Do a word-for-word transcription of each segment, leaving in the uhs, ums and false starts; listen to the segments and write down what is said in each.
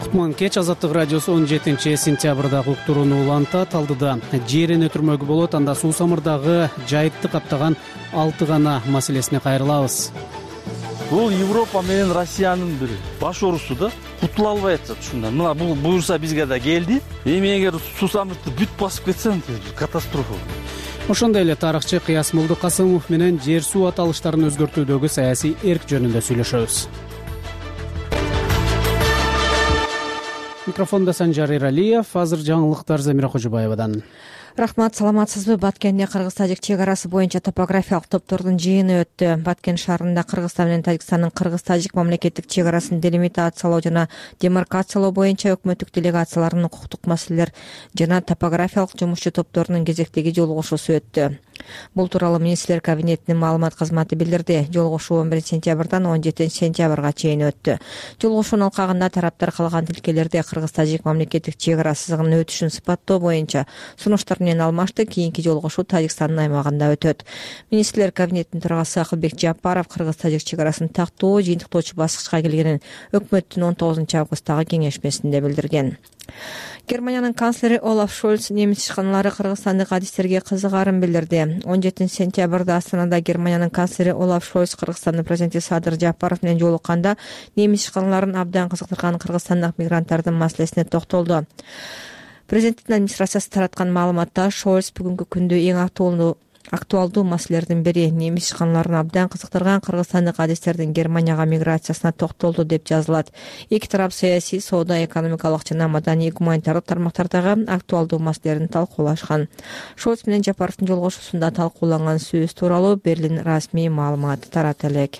Кутман кеч Азаттык радиосу он жетинчи сентябрдагы уктурууну улантат. Алдыда жерин өтүрмөгү болот. Анда суу самырдагы жайытты каптаган алты гана маселесине кайрылабыз. Бул Европа менен Россиянын бир баш урусу да, кутула албай атат ушундан. Мына бул буюрса бизге да келди. Эми эгер суу самыртты бүт басып кетсе, катастрофа. Ошондой эле тарыхчы Кыяс Молдокасымов менен жер суу аталыштарын өзгөртүүдөгү саясий эрк жөнүндө сүйлөшөбүз. Микрофонда Санжар Иралиев, азыр жаңылыктар Замира Кожобаевадан. Рахмат, саламатсызбы? Баткенде Кыргыз-Тажик чек арасы боюнча топографиялык топтордун жыйыны өттү. Баткен шаарында Кыргызстан менен Тажикстандын Кыргыз-Тажик мамлекеттик чек арасын делимитациялоо жана демаркациялоо боюнча өкмөттүк делегацияларынын укуктук маселелер жана топографиялык жумушчу топторунун кезектеги жолугушуусу өттү. Бул тууралуу министрлер кабинетинин маалымат кызматы билдирди. Жолугушуу он биринчи сентябрдан он жетинчи сентябрга чейин өттү. Жолугушуунун алкагында тараптар калган тилкелерде Кыргыз-Тажик мамлекеттик чек арасынын өтүшүн сыпаттоо боюнча сунуштар менен алмашты. Кийинки жолугушуу Тажикстандын аймагында өтөт. Министрлер кабинетинин төрагасы Акылбек Жапаров Кыргыз-Тажик чек арасын тактоо жыйынтыктоочу баскычка келгенин өкмөттүн он тогузунчу августтагы кеңешмесинде билдирген. Германиянын канцлери Олаф Шольц немис ишканалары кыргызстандык адистерге кызыгарын билдирди. он жетинчи сентябрда Астанада Германиянын канцлери Олаф Шольц Кыргызстандын президенти Садыр Жапаров менен жолукканда немис ишканаларын абдан кызыктырган кыргызстандык мигранттардын маселесине токтолду. Президенттин администрациясы тараткан маалыматта Шольц бүгүнкү күндө эң актуалдуу актуалдуу маселелердин бири немис ишканаларын абдан кызыктырган кыргызстандык адистердин Германияга миграциясына токтолду деп жазылат. Эки тарап саясий, соода, экономикалык жана маданий гуманитардык тармактардагы актуалдуу маселелерин талкуулашкан. Шольц менен Жапаровдун жолугушуусунда талкууланган сөз тууралуу Берлин расмий маалымат тарата элек.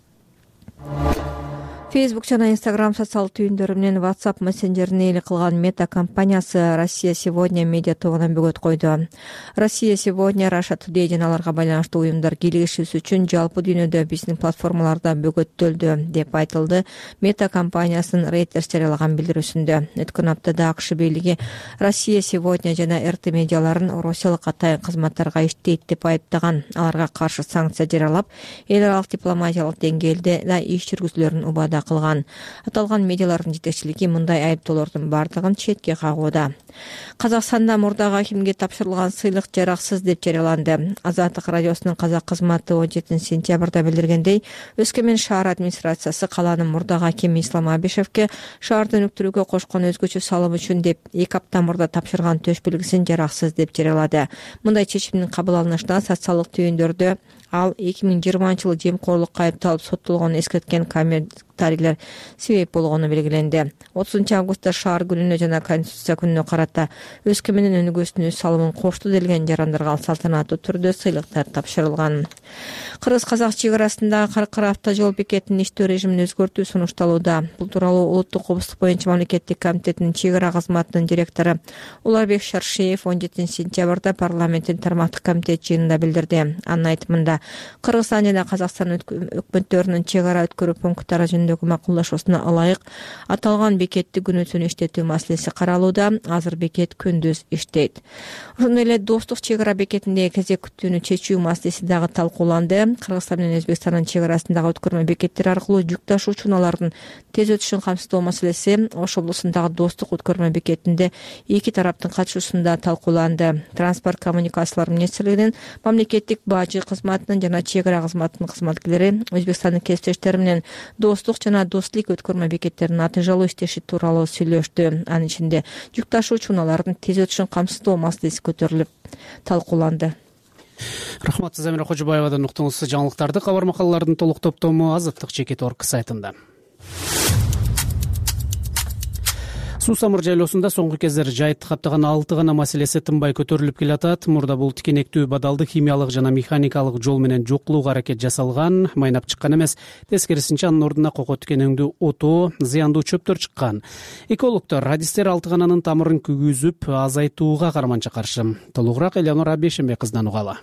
Facebook жана Instagram социалдык түйүндөрү менен WhatsApp мессенджерин ээлик кылган Мета компаниясы Россия сегодня медиа тобуна бөгөт койду. Россия сегодня, Russia Today жана аларга байланыштуу уюмдар кийлигишүүсү үчүн жалпы дүйнөдө биздин платформаларда бөгөттөлдү деп айтылды Мета компаниясынын Reuters жарыялаган билдирүүсүндө. Өткөн аптада АКШ бийлиги Россия сегодня жана эр тэ медиаларын Россиялык атайын кызматтарга иштейт деп айыптаган. Аларга каршы санкция жарыялап, эл аралык дипломатиялык деңгээлде да иш жүргүзүүлөрүн убада кылган. Аталган медиалардын жетекчилиги мындай айыптоолордун бардыгын четке кагууда. Казакстанда мурдагы кимге тапшырылган сыйлык жараксыз деп жарыяланды. Азаттык радиосунун казак кызматы он жетинчи сентябрда билдиргендей, Өскөмен шаар администрациясы калаанын мурдагы акими Ислам Абишевке шаарды өнүктүрүүгө кошкон өзгөчө салым үчүн деп эки апта мурда тапшырган төш белгисин жараксыз деп жарыялады. Мындай чечимдин кабыл алынышына социалдык түйүндөрдө ал эки миң жыйырманчы жылы жемкорлукка айыпталып соттолгонун эскерткен комментарийлер себеп болгону белгиленди. отузунчу августта шаар күнүнө жана Конституция күнүнө карата Өскөмендин өнүгүүсүнө өз салымын кошту делген жарандарга салтанаттуу түрдө сыйлыктар тапшырылган. Кыргыз-казак чек арасындагы Каркыр автожол бекетинин иштөө режимин өзгөртүү сунушталууда. Бул тууралуу Улуттук коопсуздук боюнча мамлекеттик комитетинин чек ара кызматынын директору Уларбек Шаршеев он жетинчи сентябрда парламенттин тармактык комитет жыйынында билдирди. Анын айтымында Кыргызстан жана Казакстан өкмөттөрүнүн чек ара өткөрүү пункттары жөнүндөгү макулдашуусуна ылайык аталган бекетти күнү түнү иштетүү маселеси каралууда. Азыр бекет күндүз иштейт. Ошондой эле достук чек ара бекетиндеги кезек күтүүнү чечүү маселеси дагы талкууланды. Кыргызстан менен Өзбекстандын чек арасындагы өткөрмө бекеттер аркылуу жүк ташуучу унаалардын тез өтүшүн камсыздоо маселеси Ош облусундагы достук өткөрмө бекетинде эки тараптын катышуусунда талкууланды. Транспорт коммуникациялар министрлигинин мамлекеттик бажы кызматынын жана чек ара кызматынын кызматкерлери Өзбекстандын кесиптештери менен достук жана достлик өткөрмө бекеттеринин натыйжалуу иштеши тууралуу сүйлөштү. Анын ичинде жүк ташуучу унаалардын тез өтүшүн камсыздоо маселеси көтөрүлүп талкууланды. Рахмат, Замира Кожобаевадан уктуңуз. Жаңылыктарды кабар макалалардын толук топтому Азаттык чекит орг сайтында. Суу самыр жайлоосунда соңку кездер жайытты каптаган алты гана маселеси тынбай көтөрүлүп келатат. Мурда бул тикенектүү бадалды химиялык жана механикалык жол менен жокулууга аракет жасалган, майнап чыккан эмес. Тескерисинче анын ордуна кoko тикенеңдүү отоо, зыяндуу чөптөр чыккан. Экологдор адистер алты гананын тамырын күгүзүп азайтууга карманча каршы. Толугураак Элеонора Бешенбек кызынан угалы.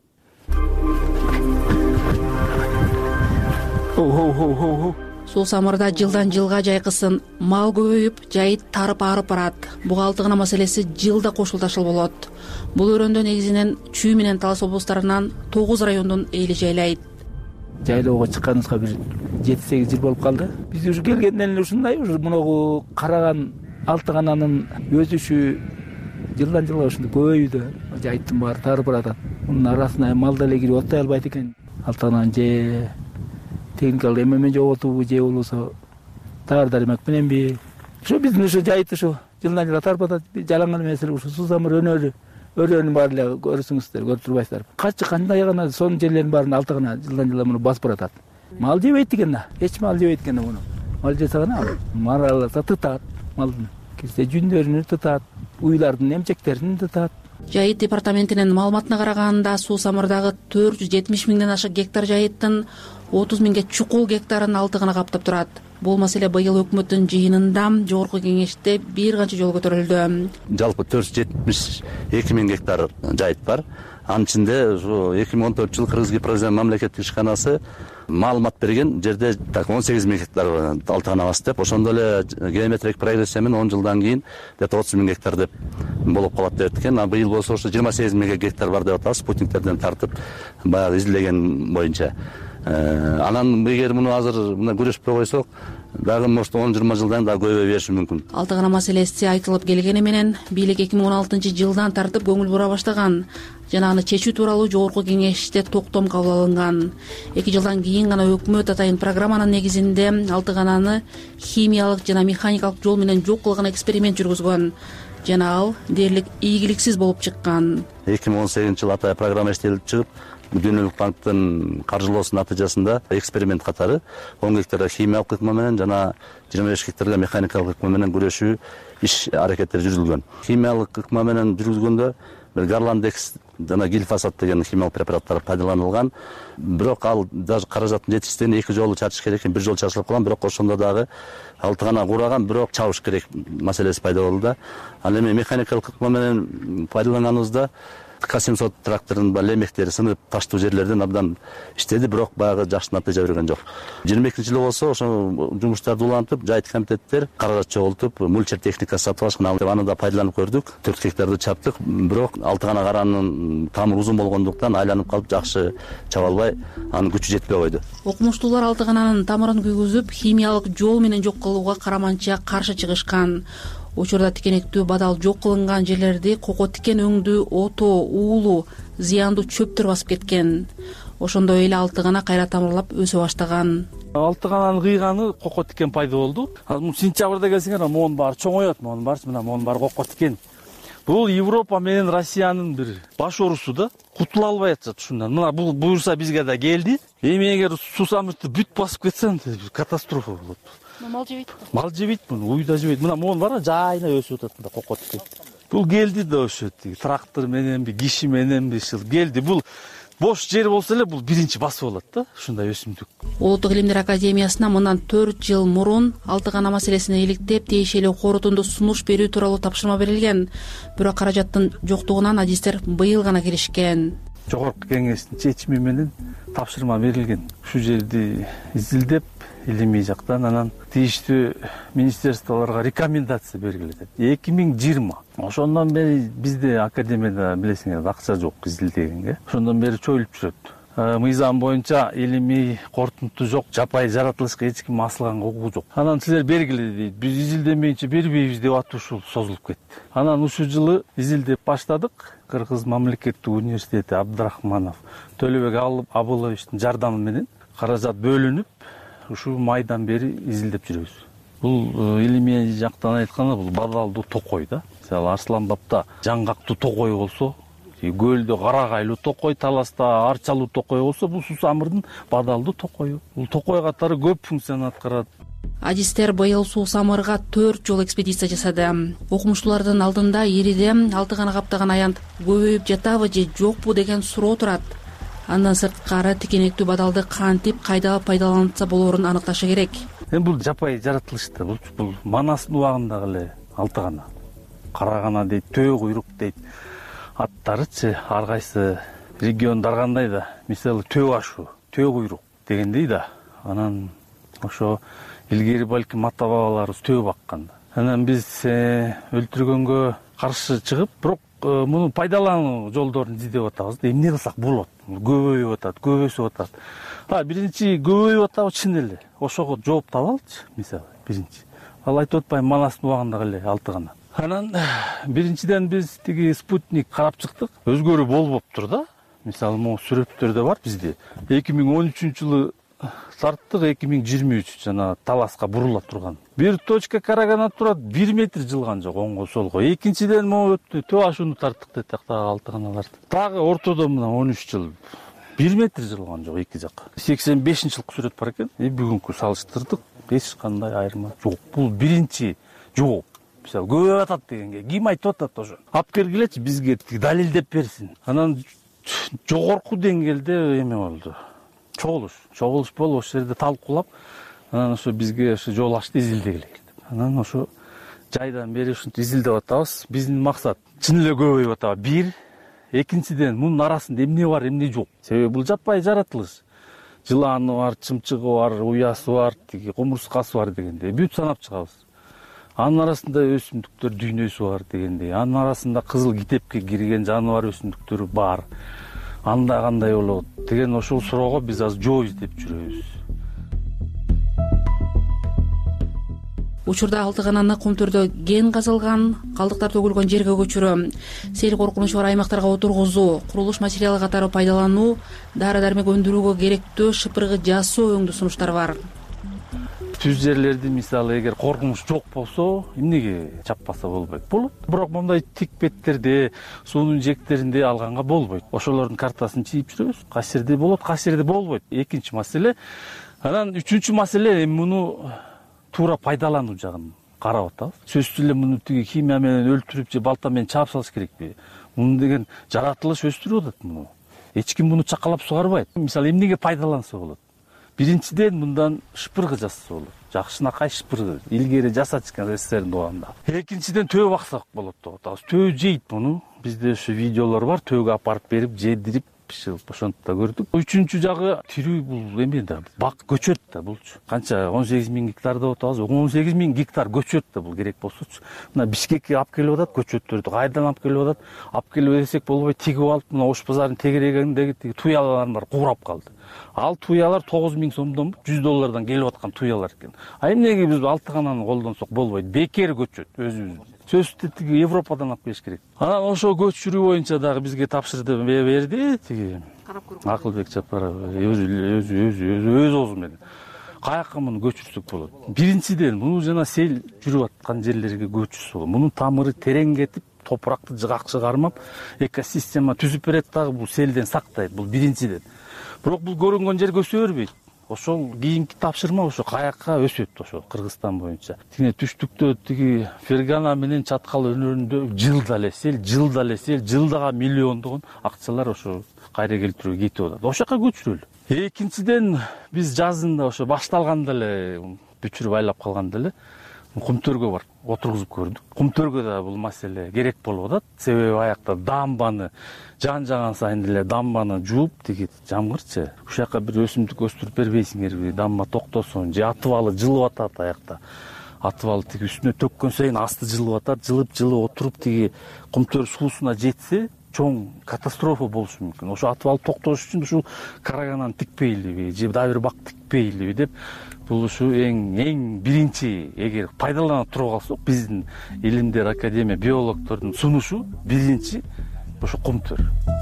Суу самырда жылдан жылга жайкысын мал көбөйүп, жайыт тарып арып барат. Буга алты гана маселеси жылда кошулдашыл болот. Бул өрөндө негизинен Чүй менен Талас облустарынан тогуз райондун эли жайлайт. жайлоого чыкканыбызга бир жети сегиз жыл болуп калды. Биз уже келгенден эле ушундай уже могу караган алты кананын өсүшү жылдан жылга ушундай көбөйүүдө, жайыттын баары тарып баратат. Мунун арасына мал деле кирип оттой албайт экен. Алты канан же техникалык эме менен жоготуубу же болбосо таар дармак мененби. Ошо биздин ушу жайыт ушу жылдан жылга тарып атат. Жалаңган эмеси ушу суу самыр өнөрү өрөөнүн баары эле көрсөңүздөр, көрүп турбайсыздарбы? Качы кандай гана сонун жерлердин баарын алты гана жылдан жылга муну басып баратат. Мал жебейт экен да. Эч мал жебейт экен да муну. Мал жесе гана мараласа тытат малдын. Кирсе жүндөрүнү тытат, уйлардын эмчектерин тытат. Жайыт департаментинин маалыматына караганда суу самырдагы төрт жүз жетимиш миңден ашык гектар жайыттын отуз миңге чукул гектарын алты гана каптап турат. Бул маселе быйыл өкмөттүн жыйынында жогорку кеңеште бир канча жолу көтөрүлдү. Жалпы төрт жүз жетимиш эки миң гектар жайыт бар. Анын ичинде ушу эки миң он төртүнчү жылы Кыргыз Гипрозем мамлекеттик ишканасы маалымат берген жерде так он сегиз миң гектар алты гана бас деп, ошондо эле геометрик прогрессия менен он жылдан кийин где-то отуз миң гектар деп болуп калат деп экен. А быйыл болсо ошо жыйырма сегиз миң гектар бар деп атабыз, спутниктерден тартып баягы изилдеген боюнча. Анан эгер муну азыр мына күрөшпөй койсок, дагы может он жыйырма жылдан дагы көбөйө бериши мүмкүн. Алты гана маселеси айтылып келгени менен бийлик эки миң он алтынчы жылдан тартып көңүл бура баштаган жана аны чечүү тууралуу жогорку кеңеште токтом кабыл алынган. эки жылдан кийин гана өкмөт атайын программанын негизинде алты гананы химиялык жана механикалык жол менен жок кылган эксперимент жүргүзгөн жана ал дээрлик ийгиликсиз болуп чыккан. эки миң он сегизинчи жылы атайын программа иштелип чыгып, Дүйнөлүк банктын каржылоосунун натыйжасында эксперимент катары он гектарга химиялык ыкма менен жана жыйырма беш гектарга механикалык ыкма менен күрөшүү иш аракеттери жүргүзүлгөн. Химиялык ыкма менен жүргүзгөндө бир гарландекс жана глифосат деген химиялык препараттар пайдаланылган. Бирок ал даже каражаттын жетишсиздигинен эки жолу чачыш керек экен, бир жолу чачылып калган, бирок ошондо дагы алты гана кураган, бирок чабыш керек маселеси пайда болду да. Ал эми механикалык ыкма менен пайдаланганыбызда К семьсот трактордун лемектери сынып таштуу жерлерден абдан иштеди, бирок баягы жакшы натыйжа берген жок. жыйырма экинчи жылы болсо ошо жумуштарды улантып, жайыт комитеттер каражат чогултуп, мульчер техника сатып алышкан, аны да пайдаланып көрдүк. төрт гектарды чаптык, бирок алты гана каранын тамыры узун болгондуктан айланып калып жакшы чаба албай, анын күчү жетпей койду. Окумуштуулар алты гананын тамырын күйгүзүп, химиялык жол менен жок кылууга караманча каршы чыгышкан. Учурда тикенектүү бадал жок кылынган жерлерди кoko тикен өңдүү, ото, уулу, зыяндуу чөптөр басып кеткен. Ошондой эле алты гана кайра тамырлап өсө баштаган. Алты гананын кыйганы кoko тикен пайда болду. Сентябрда келсеңер, монун баары чоңоёт, монун баарысы мына монун баары кoko тикен. Бул Европа менен Россиянын бир баш урусу да, кутула албай атат ушундан. Мына бул буюрса бизге да келди. Эми эгер суу самыртты бүт басып кетсе, катастрофа болот. Мал жебейт. Мал жебейт муну, уй да жебейт. Мына монун бар, жайына өсүп атат мында кoko тикен. Бул келди да ошо трактор мененби, киши мененби келди. Бул бош жер болсо эле бул биринчи басып алат да, ушундай өсүмдүк. Улуттук илимдер академиясына мындан төрт жыл мурун алты гана маселесине иликтеп, тиешелүү корутунду сунуш берүү тууралуу тапшырма берилген. Бирок каражаттын жоктугунан адистер быйыл гана киришкен. Жогорку кеңештин чечими менен тапшырма берилген. Ушул жерди изилдеп, илимий жактан анан тийиштүү министерстволорго рекомендация бергилет. эки миң жыйырма. Ошондон бери бизде академияда билесиңер акча жок изилдегенге. Ошондон бери чоюлуп жүрөт. Мыйзам боюнча илимий корутунту жок, жапайы жаратылышка эч ким асылганга укугу жок. Анан силер бергиле дейт. Биз изилдемейинче бербейбиз деп аты ушул созулуп кетти. Анан ушул жылы изилдеп баштадык. Кыргыз мамлекеттик университети Абдрахманов Төлөбек Абыловичтин жардамы менен каражат бөлүнүп, ушул майдан бери изилдеп жүрөбүз. Бул илимий жактан айтканда бул бадалдуу токой да. Мисалы Арсланбапта жаңгактуу токой болсо, көлдө карагайлуу токой, таласта арчалуу токой болсо, бул суу самырдын бадалдуу токою. Бул токой катары көп функцияны аткарат. Адистер быйыл суу самырга төрт жол экспедиция жасады. Окумуштуулардын алдында ириде алты гана каптаган аянт көбөйүп жатабы же жокпу деген суроо турат. Андан сырткары тикенектүү бадалды кантип кайда пайдаланса болоорун аныкташы керек. Эми бул жапайы жаратылышта, бул бул Манастын убагындагы эле алты гана. Кара гана дейт, төө куйрук дейт. Аттарычы ар кайсы региондор кандай да, мисалы төө ашу, төө куйрук дегендей да. Анан ошо илгери балким ата бабаларыбыз төө баккан. Анан биз өлтүргөнгө каршы чыгып, бирок муну пайдалануу жолдорун издеп атабыз. Эмне кылсак болот? көбөйүп атат, көбөйсүп атат. А биринчи көбөйүп атабы чын эле. Ошого жооп таба алчы, мисалы, биринчи. Ал айтып атпайм, Манастын убагында эле алты гана. Анан биринчиден биз тиги спутник карап чыктык. Өзгөрүү болбоптур да. Мисалы, могу сүрөттөрдө бар бизде. эки миң он үчүнчү жылы тарттык, эки миң жыйырма үч жана таласка бурула турган. Бир точка караганат турат, бир метр жылган жок оңго солго. Экинчиден могу төө ашууну тарттык дедик дагы алты ганаларды. Дагы ортодо мына он үч жыл бир метр жылган жок эки жак. сексен бешинчи жылкы сүрөт бар экен. И бүгүнкү салыштырдык, эч кандай айырма жок. Бул биринчи жок. Мисалы, көбөйүп атат дегенге ким айтып атат ошо? Алып бергилечи бизге далилдеп берсин. Анан жогорку деңгээлде эме болду. Чогулуш, чогулуш болуп ошол жерде талкуулап, анан ошо бизге ошо жол ачты, изилдегиле келди. Анан ошо жайдан бери ушинтип изилдеп атабыз. Биздин максат чын эле көбөйүп атабы? Бир, экинчиден мунун арасында эмне бар, эмне жок? Себеби бул жаппай жаратылыш. Жыланы бар, чымчыгы бар, уясы бар, тиги кумурскасы бар дегендей бүт санап чыгабыз. Анын арасында өсүмдүктөр дүйнөсү бар дегендей, анын арасында кызыл китепке кирген жаныбар өсүмдүктөрү бар. Анда кандай болот деген ошол суроого биз азыр жооп издеп жүрөбүз. Учурда алты гананы комтөрдө ген казылган, калдыктар төгүлгөн жерге көчүрүү, сел коркунучу бар аймактарга отургузуу, курулуш материалы катары пайдалануу, дары-дармек өндүрүүгө керектүү шыпыргы жасоо өңдүү сунуштар бар. Түз жерлерди мисалы эгер коркунуч жок болсо, эмнеге чаппаса болбойт? Болот. Бирок мындай тик беттерде, суунун жектеринде алганга болбойт. Ошолордун картасын чийип жүрөбүз. Кайсы жерде болот, кайсы жерде болбойт. Экинчи маселе. Анан үчүнчү маселе эми муну туура пайдалануу жагын карап атабыз. Сөзсүз эле муну тиги химия менен өлтүрүп же балта менен чаап салыш керекпи? Муну деген жаратылыш өстүрүп атат муну. Эч ким муну чакалап сугарбайт. Мисалы, эмнеге пайдаланса болот? Биринчиден мындан шыпыргы жасаса болот. Жакшынакай шыпыргы. Илгери жасачкан СССРдин убагында. Экинчиден төө баксак болот деп атабыз. Төө жейт муну. Бизде ошо видеолор бар. Төөгө апарып берип, жедирип, биширип ошентип да көрдүк. Үчүнчү жагы тирүү бул эме да, бак көчөт да булчу. Канча он сегиз миң гектар деп атабыз. он сегиз миң гектар көчөт да бул керек болсочу. Мына Бишкекке алып келип атат көчөттөрдү. Кайдан алып келип атат? Алып келип десек болбой, тигип алып, мына Ош базарынын тегерегиндеги тиги туялар бар, куурап калды. Ал туялар тогуз миң сомдон жүз доллардан келип аткан туялар экен. А эмнеге биз алты гананы колдонсок болбойт? Бекер көчөт өзүбүз. Сөзсүз тиги Европадан алып келиш керек. Анан ошо көчүрүү боюнча дагы бизге тапшырды берди тиги Акылбек Жапаров өзү өзү өзү өз оозу менен. Каяка муну көчүрсөк болот? Биринчиден муну жана сел жүрүп аткан жерлерге көчүрсө болот. Мунун тамыры терең кетип, топуракты жыгакчы кармап, экосистема түзүп берет дагы, бул селден сактайт. Бул биринчиден. Бирок бул көрүнгөн жерге өсө бербейт. Ошол кийинки тапшырма ошо каяка өсөт ошо Кыргызстан боюнча. Тиги түштүктө тиги Фергана менен Чаткал өнөрүндө жылда эле сел, жылда эле сел, жылдага миллиондогон акчалар ошо кайра келтирүүгө кетип атат. Ошол жака көчүрөлү. Экинчиден биз жазында ошо башталганда эле бүчүрүп айлап калганда эле кумтөргө бар отургузуп көрдүк. Кумтөргө да бул маселе керек болуп атат. Себеби аякта дамбаны жан жаган сайын эле дамбаны жууп тиги жамгырчы. Ушул жака бир өсүмдүк өстүрүп бербейсиңерби? Дамба токтосун же атыбалы жылып атат аякта. Атыбалы тиги үстүнө төккөн сайын асты жылып атат, жылып-жылып отуруп тиги кумтөр суусуна жетсе, чоң катастрофа болушу мүмкүн. Ошо атыбалы токтош үчүн ушул карагананы тикпейлиби же дагы бир бак тикпейлиби деп бул ушу эң эң биринчи эгер пайдалана туруп калсак, биздин илимдер академия биологдордун сунушу биринчи ошо кумтөр.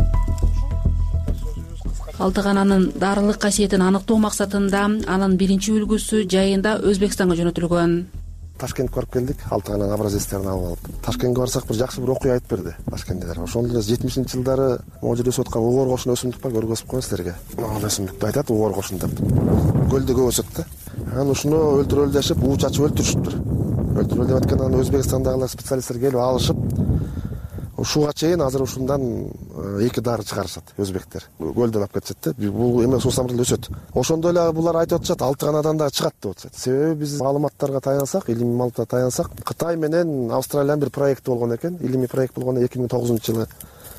Алты гананын дарылык касиетин аныктоо максатында анын биринчи үлгүсү жайында Өзбекстанга жөнөтүлгөн. Ташкентке барып келдик, алты гананын образецтерин алып алып. Ташкентке барсак бир жакшы бир окуя айтып берди Ташкенттер. Ошондо эле жетимишинчи жылдары могу жерде өсүп аткан угор кошун өсүмдүк бар, көргөзүп коеюн силерге. Могу өсүмдүктү айтат угор кошун деп. Көлдө көп өсөт да. Анан ушуну өлтүрөлү дешип, уу чачып өлтүрүшүптүр. Өлтүрөлү деп аткандан Өзбекстандагылар специалисттер келип алышып, ушуга чейин азыр ушундан эки дары чыгарышат өзбектер. Көлдөн алып кетишет да. Бул эме суусамыр эле өсөт. Ошондо эле булар айтып атышат, алты ганадан да чыгат деп атышат. Себеби биз маалыматтарга таянсак, илимий маалыматка таянсак, Кытай менен Австралиянын бир проекти болгон экен. Илимий проект болгон эки миң тогузунчу жылы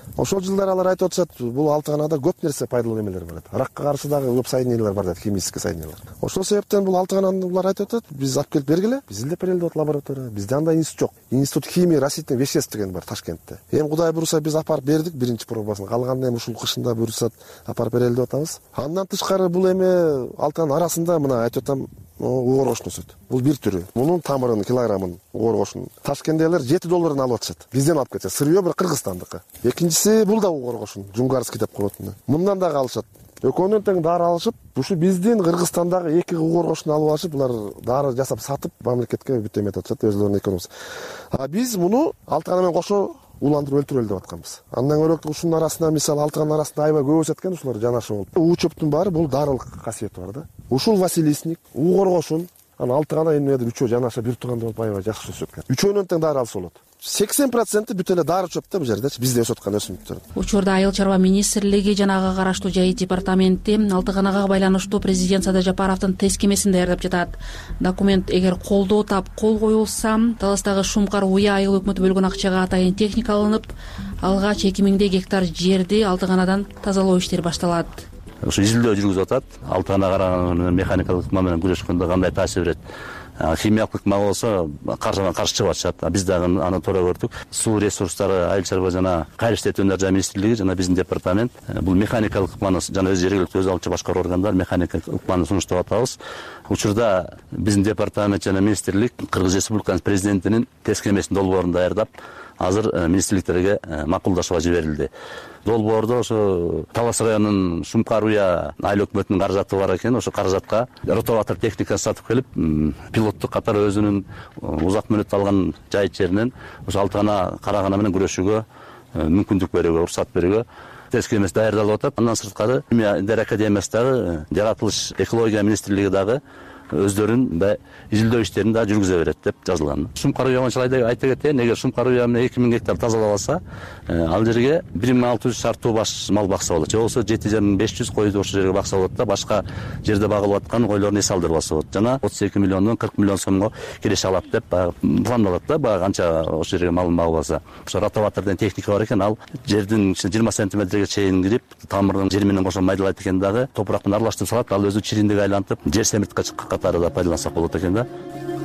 Ошол жылдары алар айтып атышат, бул алтыганада көп нерсе пайдалуу эмелер бар. Ракка каршы дагы көп соединениялар бар дейт, химический соединениялар. Ошол себептен бул алтыгананы булар айтып атат, биз алып келип бергиле. Биз изилдеп берели деп лаборатория. Бизде андай институт жок. Институт химия растительных веществ деген бар Ташкентте. Эми Кудай буйруса биз апарып бердик биринчи пробасын. Калганын эми ушул кышында буйрусат апарып берели деп атабыз. Андан тышкары бул эми алтыган арасында мына айтып атам, угор кошун өсөт. Бул бир түрү. Мунун тамырын, килограммын угор кошун Ташкенттегилер жети доллардан алып атышат. Бизден алып кетет. Сырьё бир Кыргызстандыкы. Экинчиси бул да угор кошун, Жунгарский деп коет. Мындан дагы алышат. Экөөнөн тең дары алышып, ушу биздин Кыргызстандагы эки угор кошун алып алышып, булар дары жасап сатып, мамлекетке бүт эметип атышат, өзлөрүнүн экономикасы. А биз муну алтыган менен кошо уландырып өлтүрөлү деп атканбыз. Андан көрөк ушунун арасында мисалы алтыган арасында аябай көп өсөт экен, ушулар жанашы болуп. У чөптүн баары бул дарылык касиети бар да. Ушул василисник, угор кошун, анан алтыгана эмнедир үчөө жанаша бир тууганда болуп аябай жакшы өсөт экен. Үчөөнөн тең дары алса болот. сексен проценти бүт эле дары чөп да бул жердечи, бизде өсүп аткан өсүмдүктөр. Учурда Айыл чарба министрлиги жана ага караштуу жайыт департаменти алтыганага байланыштуу президент Садыр Жапаровдун тескемесин даярдап жатат. Документ эгер колдоо тап кол коюлса, Таластагы Шумкар Уя айыл өкмөтү бөлгөн акчага атайын техника алынып, алгач эки миңдей гектар жерди алтыганадан тазалоо иштери башталат. Ушу изилдөө жүргүзүп атат. Алтыгана караган механикалык ыкма менен күрөшкөндө кандай таасир берет? Химиялык ыкма болсо каршыдан каршы чыгып атышат. Биз дагы аны туура көрдүк. Суу ресурстары Айыл чарба жана Кайры иштетүүнүн жана министрлиги жана биздин департамент бул механикалык ыкманы жана өз жергиликтүү өз алчу башкаруу органдар механикалык ыкманы сунуштап атабыз. Учурда биздин департамент жана министрлик Кыргыз Республикасынын президентинин тескемесин долбоорун даярдап, азыр министрликтерге макулдашууга жиберилди. Долбоордо ошо Талас районунун Шумкар Уя айыл өкмөтүнүн каражаты бар экен. Ошо каражатка ротоватор техникасын сатып келип, пилоттук катары өзүнүн узак мөөнөт алган жайыт жеринен ошо алтыгана карагана менен күрөшүүгө мүмкүндүк берүүгө, уруксат берүүгө тескемеси даярдалып атат. Андан сырткары Дер академиясы дагы, жаратылыш экология министрлиги дагы өздөрүнүн изилдөө иштерин да жүргүзө берет деп жазылган. Шумкар Уя менен айта кетейин, эгер Шумкар Уя менен эки миң гектар тазалабалса, ал жерге бир миң алты жүз шартуу баш мал бакса болот. Же болбосо жети миң беш жүз койду ошол жерге бакса болот да, башка жерде багылып аткан койлорун эс алдырбаса болот. Жана отуз эки миллиондон кырк миллион сомго келише алат деп пландалат да, баягы канча ошол жерге малын багып Ошо ротоватордон техника бар экен, ал жердин ичине жыйырма сантиметрге чейин кирип, тамырдын жери менен кошо майдалайт экен дагы, топурак менен аралаштырып салат, ал өзү чириндиге айлантып, жер семирткачы катары да пайдалансак болот экен да.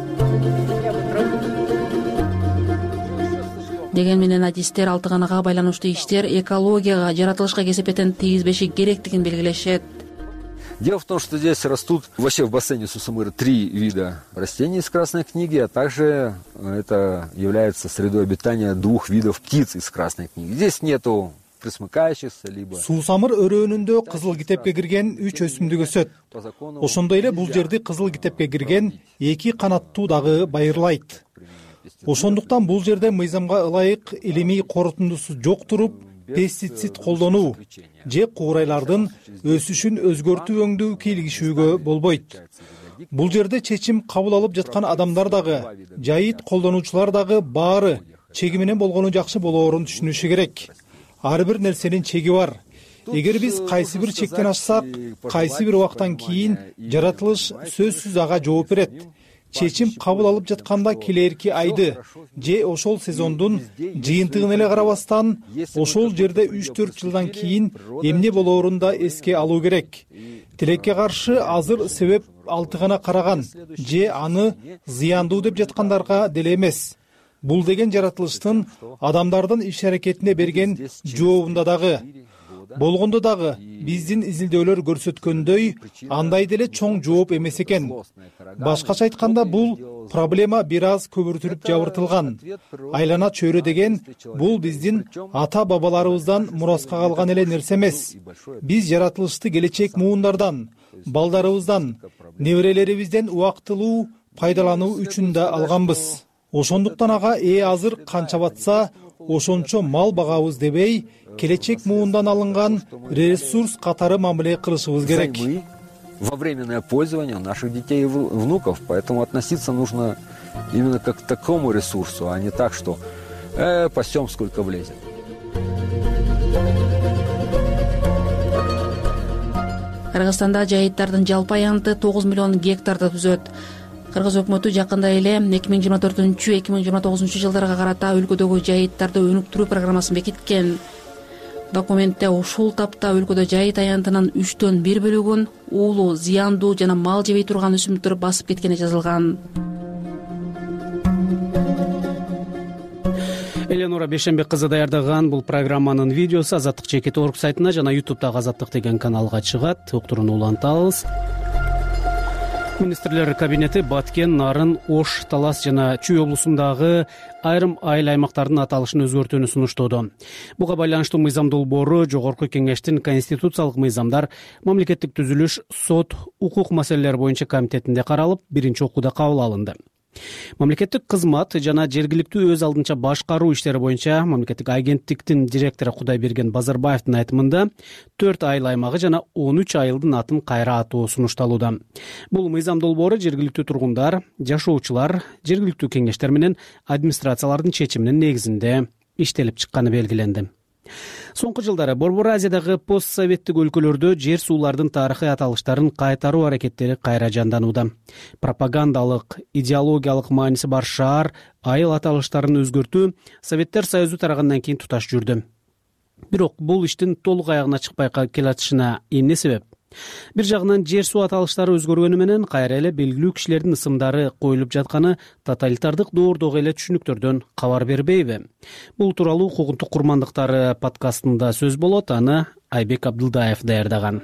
Деген менен адистер алтыганага байланыштуу иштер экологияга, жаратылышка кесепетин тийгизбеши керектигин белгилешет. Дело в том, что здесь растут вообще в бассейне Сусамыры три вида растений из Красной книги, а также это является средой обитания двух видов птиц из Красной книги. Здесь нету присмыкающихся либо. Сусамыр өрөөнүндө кызыл китепке кирген үч өсүмдүк өсөт. Ошондой эле бул жерди кызыл китепке кирген эки канаттуу дагы байырлайт. Ошондуктан бул жерде мыйзамга ылайык илимий корутундусу жок туруп, пестицид колдонуу же куурайлардын өсүшүн өзгөртүү өңдүү кийлигишүүгө болбойт. Бул жерде чечим кабыл алып жаткан адамдар дагы, жайыт колдонуучулар дагы баары чеги менен болгону жакшы болоорун түшүнүшү керек. Ар бир нерсенин чеги бар. Эгер биз кайсы бир чектен ашсак, кайсы бир убактан кийин жаратылыш сөзсүз ага жооп берет. Чечим кабыл алып жатканда келерки айды же ошол сезондун жыйынтыгын эле карабастан, ошол жерде үч төрт жылдан кийин эмне болоорун да эске алуу керек. Тилекке каршы азыр себеп алтыгана караган же аны зыяндуу деп жаткандарга деле эмес. Бул деген жаратылыштын адамдардын иш-аракетине берген жообунда дагы. Болгондо дагы биздин изилдөөлөр көрсөткөндөй андай деле чоң жооп эмес экен. Башкача айтканда, бул проблема бир аз көбүртүлүп жабыртылган. Айлана чөйрө деген бул биздин ата бабаларыбыздан мураска калган эле нерсе эмес. Биз жаратылышты келечек муундардан, балдарыбыздан, неберелерибизден убактылуу пайдалануу үчүн да алганбыз. Ошондуктан ага ээ азыр канча батса, ошончо мал багабыз дебей, келечек муундан алынган ресурс катары мамиле кылышыбыз керек. Во временное пользование наших детей и внуков, поэтому относиться нужно именно как к такому ресурсу, а не так, что э, пасем сколько влезет. Кыргызстанда жайыттардын жалпы аянты тогуз миллион гектарды түзөт. Кыргыз өкмөтү жакында эле эки миң жыйырма төртүнчү эки миң жыйырма тогузунчу жылдарга карата өлкөдөгү жайыттарды өнүктүрүү программасын бекиткен. Документте ушул тапта өлкөдө жайыт аянтынын үчтөн бир бөлүгүн уулуу, зыяндуу жана мал жебей турган өсүмдүктөр басып кеткени жазылган. Эленора Бешенбек кызы даярдаган бул программанын видеосу Азаттык чекит орг сайтына жана ютубтагы Азаттык деген каналга чыгат. Уктурууну улантабыз. Министрлер кабинети Баткен, Нарын, Ош, Талас жана Чүй облусундагы айрым айыл аймактардын аталышын өзгөртүүнү сунуштоодо. Буга байланыштуу мыйзам долбоору Жогорку Кеңештин конституциялык мыйзамдар, мамлекеттик түзүлүш, сот, укук маселелери боюнча комитетинде каралып, биринчи окууда кабыл алынды. Мамлекеттик кызмат жана жергиликтүү өз алдынча башкаруу иштери боюнча мамлекеттик агенттиктин директору Кудайберген Базарбаевдин айтымында төрт айыл аймагы жана он үч айылдын атын кайра атоо сунушталууда. Бул мыйзам долбоору жергиликтүү тургундар, жашоочулар, жергиликтүү кеңештер менен администрациялардын чечиминин негизинде иштелип чыкканы белгиленди. Соңку жылдары Борбор Азиядагы постсоветтик өлкөлөрдө жер суулардын тарыхый аталыштарын кайтаруу аракеттери кайра жанданууда. Пропагандалык, идеологиялык мааниси бар шаар, айыл аталыштарын өзгөртүү Советтер Союзу тарагандан кийин туташ жүрдү. Бирок бул иштин толук аягына чыкпай келатышына эмне себеп? Бир жагынан жер суу аталыштары өзгөргөнү менен кайра эле белгилүү кишилердин ысымдары коюлуп жатканы тоталитардык доордогу эле түшүнүктөрдөн кабар бербейби? Бул тууралуу Укугунтук курмандыктары подкастында сөз болот. Аны Айбек Абдылдаев даярдаган.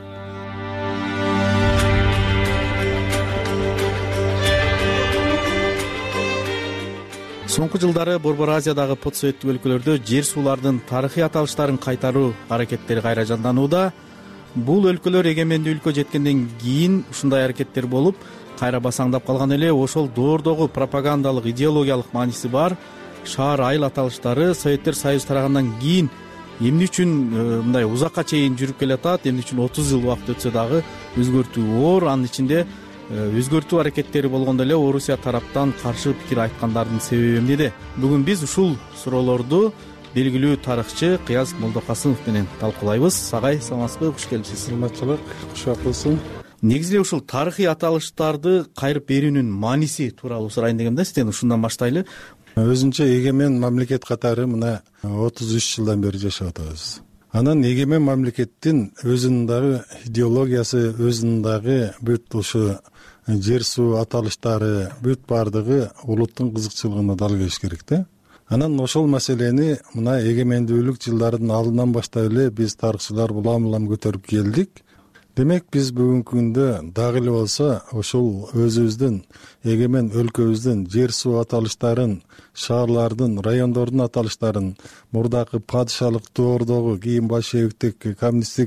Соңку жылдары Борбор Азиядагы постсоветтик өлкөлөрдө жер суулардын тарыхый аталыштарын кайтаруу аракеттери кайра жанданууда. Бул өлкөлөр эгемендүү өлкө жеткенден кийин ушундай аракеттер болуп, кайра басаңдап калган эле. Ошол доордогу пропагандалык, идеологиялык мааниси бар шаар, айыл аталыштары Советтер Союзу тарагандан кийин эмне үчүн мындай узакка чейин жүрүп келатат, эмне үчүн отуз жыл убакыт өтсө дагы өзгөртүү оор. Анын ичинде өзгөртүү аракеттери болгондо эле Орусия тараптан каршы пикир айткандардын себеби эмнеде? Бүгүн биз ушул суроолорду белгилүү тарыхчы Кыяз Молдокасымов менен талкуулайбыз. Сагай, саламатсызбы? Куш келипсиз. Саламатчылык, кушак болсун. Негизи ушул тарыхый аталыштарды кайрып берүүнүн мааниси тууралуу сурайын дегем да, сизден ушундан баштайлы. Өзүнчө эгемен мамлекет катары мына отуз үч жылдан бери жашап атабыз. Анан эгемен мамлекеттин өзүнүн дагы идеологиясы, өзүнүн дагы бүт ушу жер суу аталыштары бүт баардыгы улуттун кызыкчылыгына дал келиш керек да. Анан ошол маселени мына эгемендүүлүк жылдарынын алдынан баштап эле биз тарыхчылар улам улам көтөрүп келдик. Демек биз бүгүнкү күндө дагы эле болсо ошол өзүбүздүн эгемен өлкөбүздүн жер суу аталыштарын, шаарлардын, райондордун аталыштарын мурдакы падышалык доордогу, кийин большевиктик, коммунисттик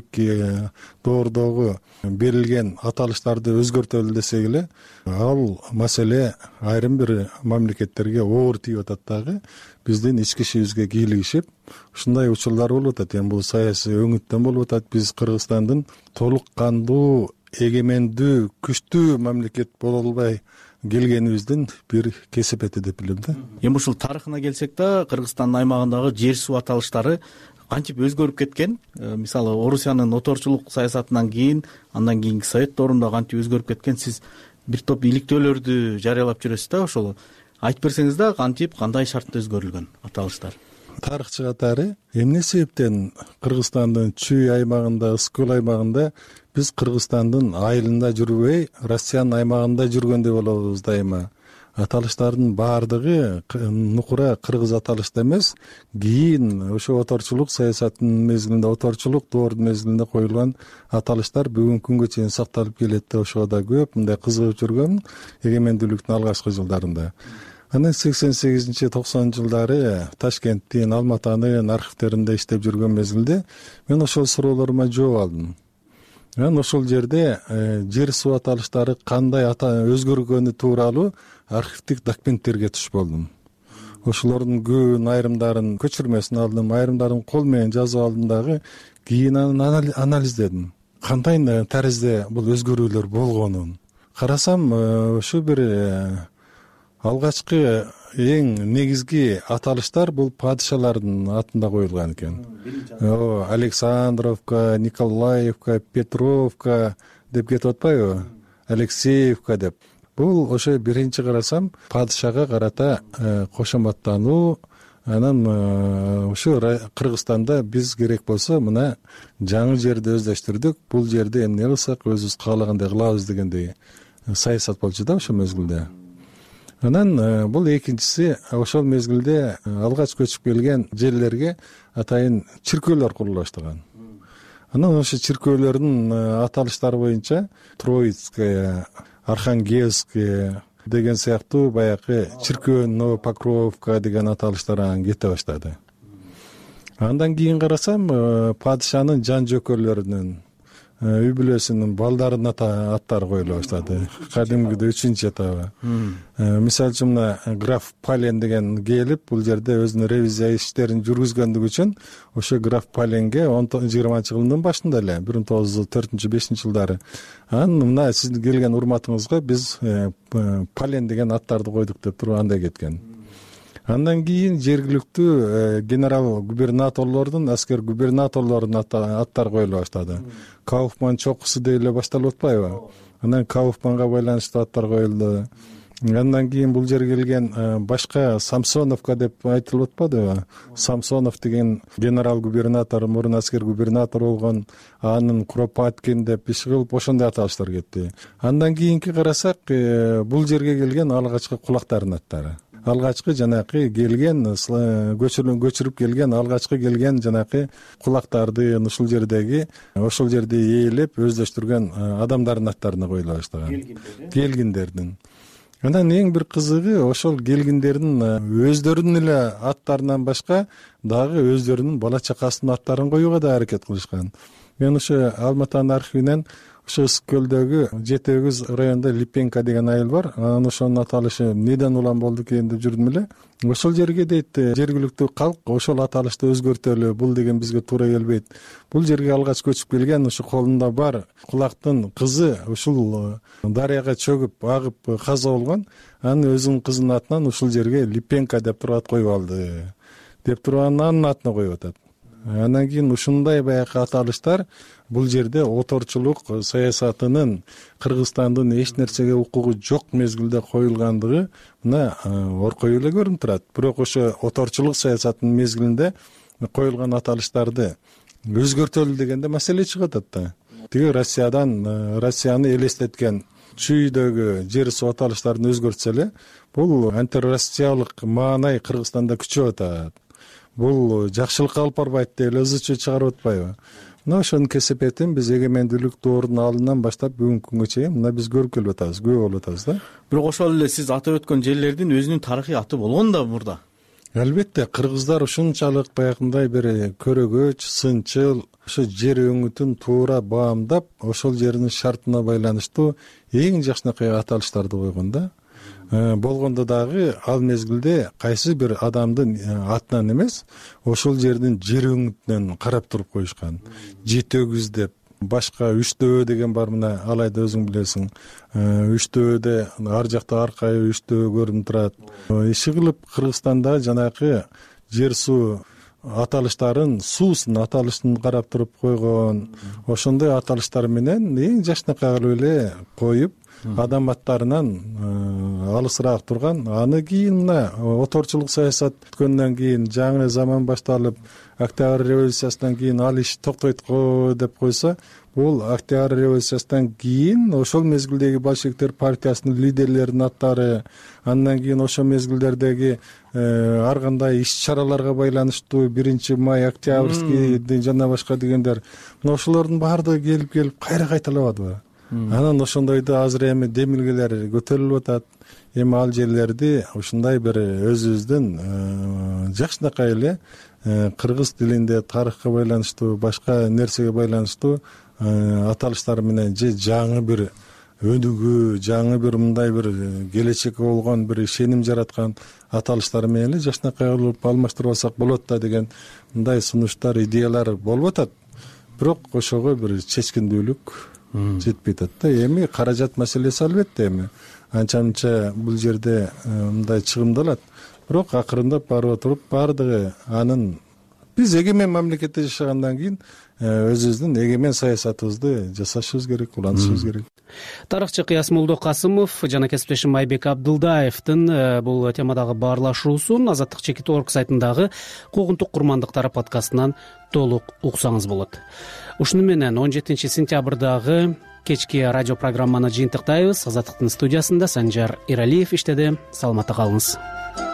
доордогу берилген аталыштарды өзгөртөлү десек эле, ал маселе айрым бир мамлекеттерге оор тийип атат дагы. Биздин ички ишибизге кийлигишип, ушундай учурлар болуп атат. Эми бул саясий өңүттөн болуп атат. Биз Кыргызстандын толук кандуу, эгемендүү, күчтүү мамлекет боло албай келгенибиздин бир кесепети деп билем да. Эми ушул тарыхына келсек да, Кыргызстандын аймагындагы жер суу аталыштары кантип өзгөрүп кеткен? Мисалы, Орусиянын оторчулук саясатынан кийин, андан кийинки Совет доорунда кантип өзгөрүп кеткен? Сиз бир топ иликтөөлөрдү жарыялап жүрөсүз да, ошол айтып берсеңиз да, кантип, кандай шартта өзгөрүлгөн аталыштар? Тарыхчы катары эмне себептен Кыргызстандын Чүй аймагында, Ысыкөл аймагында биз Кыргызстандын айылында жүрбөй, Россиянын аймагында жүргөндөй болобуз дайыма? Аталыштардын баардыгы нукура кыргыз аталышта эмес, кийин ошо оторчулук саясатынын мезгилинде, оторчулук доордун мезгилинде коюлган аталыштар бүгүнкү күнгө чейин сакталып келет да. Ошого да көп мындай кызыгып жүргөм эгемендүүлүктүн алгачкы жылдарында. Анан сексен сегизинчи токсонунчу жылдары Ташкенттин, Алматанын архивтеринде иштеп жүргөн мезгилде мен ошол суроолорума жооп алдым. Мен ошол жерде жер суу аталыштары кандай өзгөргөнү тууралуу архивдик документтерге туш болдум. Ошолордун көбүн айрымдарын көчүрмөсүн алдым, айрымдарын кол менен жазып алдым дагы, кийин анан анализдедим. Кандай таризде бул өзгөрүүлөр болгонун карасам, ошо бир алгачкы эң негизги аталыштар бул падышалардын атында коюлган экен. Александровка, Николаевка, Петровка деп кетип атпайбы? Алексеевка деп. Бул ошо биринчи карасам падышага карата кошоматтануу, анан ушу Кыргызстанда биз керек болсо мына жаңы жерди өздөштүрдүк, бул жерде эмне кылсак өзүбүз каалагандай кылабыз дегендей саясат болчу да ошол мезгилде. Анан бул экинчиси, ошол мезгилде алгач көчүп келген жерлерге атайын чиркөөлөр курулуп баштаган. Анан ошо чиркөөлөрдүн аталыштары боюнча Троицкая, Архангельская деген сыяктуу баягы чиркөө, Новопокровка деген аталыштар анан кете баштады. Андан кийин карасам, падышанын жан жөкөлөрүнүн, үй бүлөсүнүн балдарынын аттары коюла баштады. Кадимгидей үчүнчү этабы. Мисалы үчүн мына граф Пален деген келип, бул жерде өзүнүн ревизия иштерин жүргүзгөндүгү үчүн ошо граф Паленге жыйырманчы кылымдын башында эле бир миң тогуз жүз төртүнчү бешинчи жылдары анан мына сиздин келген урматыңызга биз Пален деген аттарды койдук деп туруп андай кеткен. Андан кийин жергиликтүү генерал губернаторлордун, аскер губернаторлордун аттары коюла баштады. Кауфман чокусу деп эле башталып атпайбы? Анан Кауфманга байланыштуу аттар коюлду. Андан кийин бул жерге келген башка Самсоновка деп айтылып атпадыбы? Самсонов деген генерал губернатор, мурун аскер губернатор болгон, анын Куропаткин деп иш кылып ошондой аталыштар кетти. Андан кийинки карасак, бул жерге келген алгачкы кулактардын аттары. Алгачкы жанакы келген, көчүрүп келген, алгачкы келген жанакы кулактарды ушул жердеги, ошол жерде ээлеп өздөштүргөн адамдардын аттарына коюла баштаган. Келгиндердин. Анан эң бир кызыгы, ошол келгиндердин өздөрүнүн эле аттарынан башка дагы өздөрүнүн бала чакасынын аттарын коюуга да аракет кылышкан. Мен ошо Алматанын архивинен ошо Ысык көлдөгү жети өгүз районунда Липенко деген айыл бар. Анан ошонун аталышы неден улам болду экен деп жүрдүм эле. Ошол жерге дейт жергиликтүү калк ошол аталышты өзгөртөлү, бул деген бизге туура келбейт. Бул жерге алгач көчүп келген ошо колунда бар кулактын кызы ушул дарыяга чөгүп, агып каза болгон. Анын өзүнүн кызынын атынан ушул жерге Липенко деп туруп ат коюп алды деп туруп анын атына коюп атат. Андан кийин ушундай баягы аталыштар бул жерде оторчулук саясатынын Кыргызстандын эч нерсеге укугу жок мезгилде коюлгандыгы мына оркой эле көрүнүп турат. Бирок ошо оторчулук саясатынын мезгилинде коюлган аталыштарды өзгөртөлү дегенде маселе чыгып атат да. Тиги Россиядан, Россияны элестеткен чүйдөгү жер суу аталыштарын өзгөртсө эле, бул антироссиялык маанай Кыргызстанда күчөп атат. Бул жакшылыкка алып барбайт деп эле ызы чуу чыгарып атпайбы? Мына ошонун кесепетин биз эгемендүүлүк доорунун алдынан баштап бүгүнкү күнгө чейин мына биз көрүп келип атабыз, күбө болуп атабыз да. Бирок ошол эле сиз атап өткөн жерлердин өзүнүн тарыхый аты болгон да мурда. Албетте, кыргыздар ушунчалык баягындай бир көрөгөч, сынчыл, ошо жер өңүтүн туура баамдап, ошол жердин шартына байланыштуу эң жакшынакай аталыштарды койгон да. Болгондо дагы ал мезгилде кайсы бир адамдын атынан эмес, ошол жердин жер өңүтүнөн карап туруп коюшкан. Жети өгүз деп, башка үчтөбө деген бар, мына алайда өзүң билесиң. Үчтөбөдө ар жакта аркайы үчтөбө көрүнүп турат. Иши кылып Кыргызстанда жанакы жер суу аталыштарын, суусун аталышын карап туруп койгон. Ошондой аталыштар менен эң жакшынакай кылып эле коюп, адам аттарынан алысыраак турган. Аны кийин мына оторчулук саясат өткөндөн кийин, жаңы заман башталып, Октябрь революциясынан кийин ал иш токтойт го деп койсо, бул Октябрь революциясынан кийин ошол мезгилдеги большевиктер партиясынын лидерлеринин аттары, андан кийин ошол мезгилдердеги ар кандай иш-чараларга байланыштуу биринчи май, Октябрьский жана башка дегендер, мына ошолордун баардыгы келип келип кайра кайталабадыбы? Анан ошондойду азыр эми демилгелер көтөрүлүп атат. Эми ал жерлерди ушундай бир өзүбүздүн жакшынакай эле кыргыз тилинде тарыхка байланыштуу, башка нерсеге байланыштуу аталыштар менен же жаңы бир өнүгүү, жаңы бир мындай бир келечекке болгон бир ишеним жараткан аталыштар менен эле жакшынакай кылып алмаштырып алсак болот да деген мындай сунуштар, идеялар болуп атат. Бирок ошого бир чечкиндүүлүк жетпей атат да. Эми каражат маселеси албетте эми анча-мынча бул жерде мындай чыгымдалат. Бирок акырындап барып отуруп баардыгы анын биз эгемен мамлекетте жашагандан кийин өзүбүздүн эгемен саясатыбызды жасашыбыз керек, улантышыбыз керек. тарыхчы Кыяс Молдокасымов жана кесиптешим Айбек Абдылдаевдин бул темадагы баарлашуусун Азаттык чекит орг сайтындагы куугунтук курмандыктары подкастынан толук уксаңыз болот. Ушуну менен он жетинчи сентябрдагы кечки радио программаны жыйынтыктайбыз. Азаттыктын студиясында Санжар Иралиев иштеди. Саламатта калыңыз.